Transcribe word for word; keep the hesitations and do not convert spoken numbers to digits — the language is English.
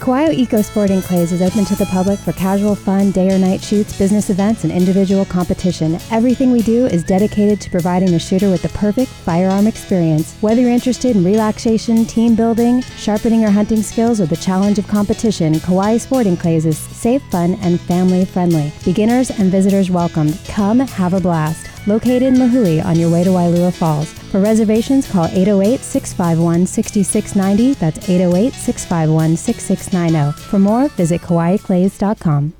Kauai Eco Sporting Clays is open to the public for casual fun, day or night shoots, business events, and individual competition. Everything we do is dedicated to providing the shooter with the perfect firearm experience. Whether you're interested in relaxation, team building, sharpening your hunting skills, or the challenge of competition, Kauai Sporting Clays is safe, fun, and family friendly. Beginners and visitors welcome. Come have a blast. Located in Lihue on your way to Wailua Falls. For reservations, call eight oh eight, six five one, six six nine oh. That's eight oh eight, six five one, six six nine oh. For more, visit kauai clays dot com.